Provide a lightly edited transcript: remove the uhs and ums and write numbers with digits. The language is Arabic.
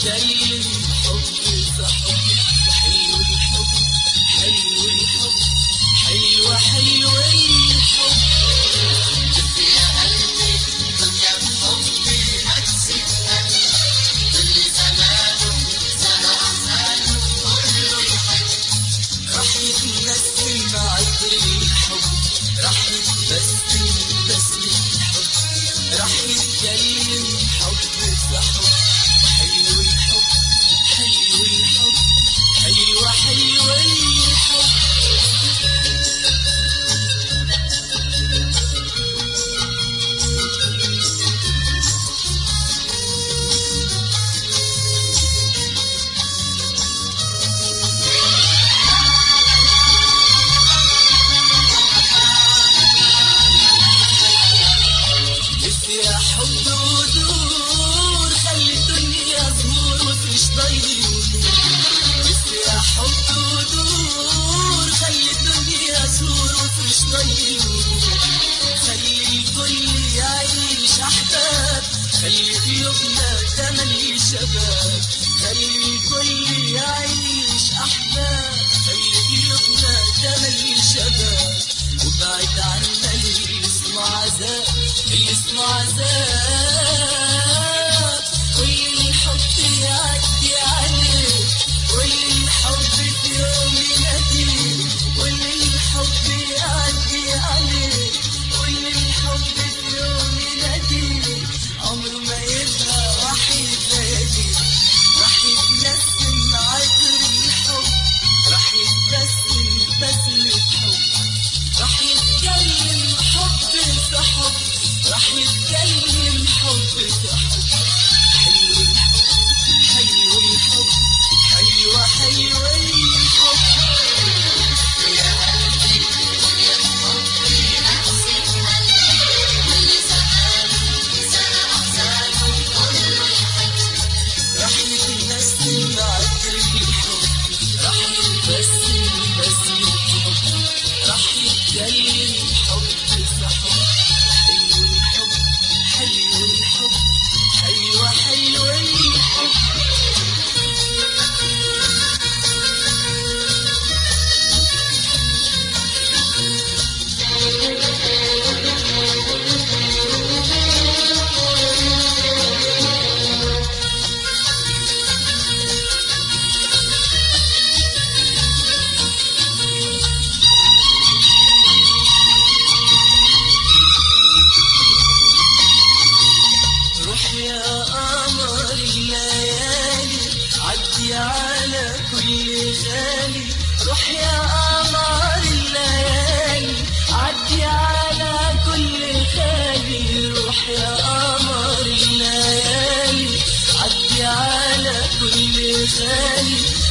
يتكلم حب في حب. حلو الحب حلو الحب حلو حلو الحب. يا قلبي الدنيا بحبي هتسيبها، كل زمانه سنة أحزانه كله يحب. راح يتنسم عطر الحب، راح يتبسم بسمة الحب، راح يتكلم حب في حب. حلو الحب حلو الحب حلو حلو الحب. يا حب ودور خلي الدنيا زهور وفرش ضيق. يا حب ودور خلي الدنيا زهور وفرش ضيق. خلي الكل يعيش أحباب، خلي قلوبنا تملي شباب. خلي الكل يعيش أحباب، خلي قلوبنا تملي شباب. وبعد عنا اللي اسمه عذاب، اللي اسمه عذاب. واللي الحب يعدي عليه، واللي الحب في يوم يناديه، واللي الحب يعدي عليه، واللي الحب في يوم يناديه. عمره ما يبقى وحيد ليالي، راح يتنسم عطر الحب، راح يتبسم بسمة حب، راح يتكلم حب في حب، راح يتكلم حب في حب. حلو الحب حلو الحب حلو حلو الحب. يا قلبي الدنيا بحبي هتسيبها، كل زمانه سنة أحزانه كله يحب. راح يتنسم عطر الحب، راح يتبسم بسمة حب، راح يتكلم حب في حب. حلو الحب حلو الحب حلو حلو الحب. روح يا قمر الليالي عدي على كل غالي. روح يا قمر الليالي عدي على كل غالي. روح يا قمر الليالي عدي على كل غالي.